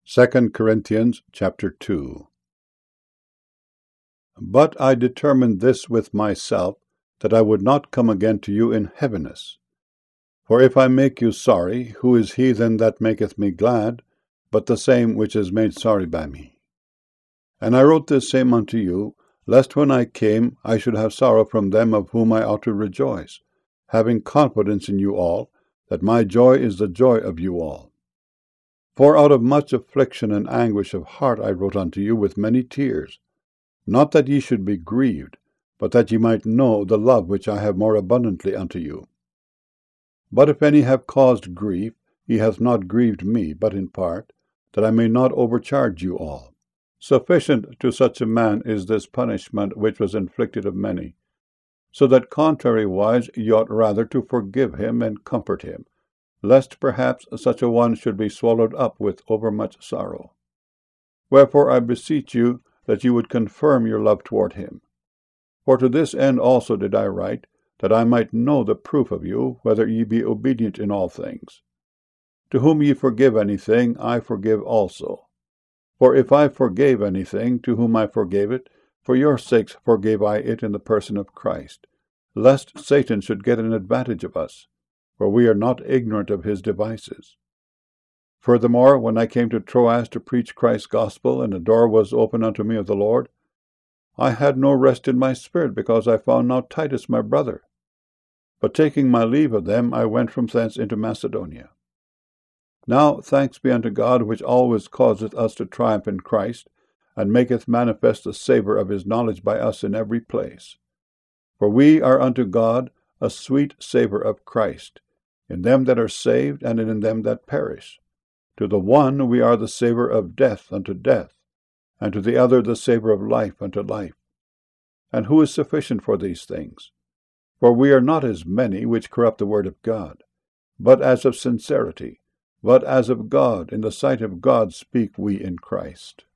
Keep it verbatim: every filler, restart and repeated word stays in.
Second Corinthians chapter two. But I determined this with myself, that I would not come again to you in heaviness. For if I make you sorry, who is he then that maketh me glad, but the same which is made sorry by me? And I wrote this same unto you, lest when I came I should have sorrow from them of whom I ought to rejoice, having confidence in you all, that my joy is the joy of you all. For out of much affliction and anguish of heart I wrote unto you with many tears, not that ye should be grieved, but that ye might know the love which I have more abundantly unto you. But if any have caused grief, he hath not grieved me, but in part, that I may not overcharge you all. Sufficient to such a man is this punishment which was inflicted of many, so that contrariwise ye ought rather to forgive him and comfort him, lest perhaps such a one should be swallowed up with overmuch sorrow. Wherefore I beseech you that ye would confirm your love toward him. For to this end also did I write, that I might know the proof of you, whether ye be obedient in all things. To whom ye forgive anything, I forgive also. For if I forgave anything, to whom I forgave it, for your sakes forgave I it in the person of Christ, lest Satan should get an advantage of us, for we are not ignorant of his devices. Furthermore, when I came to Troas to preach Christ's gospel, and a door was opened unto me of the Lord, I had no rest in my spirit, because I found not Titus my brother. But taking my leave of them, I went from thence into Macedonia. Now thanks be unto God, which always causeth us to triumph in Christ, and maketh manifest the savour of his knowledge by us in every place. For we are unto God a sweet savour of Christ, in them that are saved, and in them that perish. To the one we are the savour of death unto death, and to the other the savour of life unto life. And who is sufficient for these things? For we are not as many which corrupt the word of God, but as of sincerity, but as of God, in the sight of God speak we in Christ.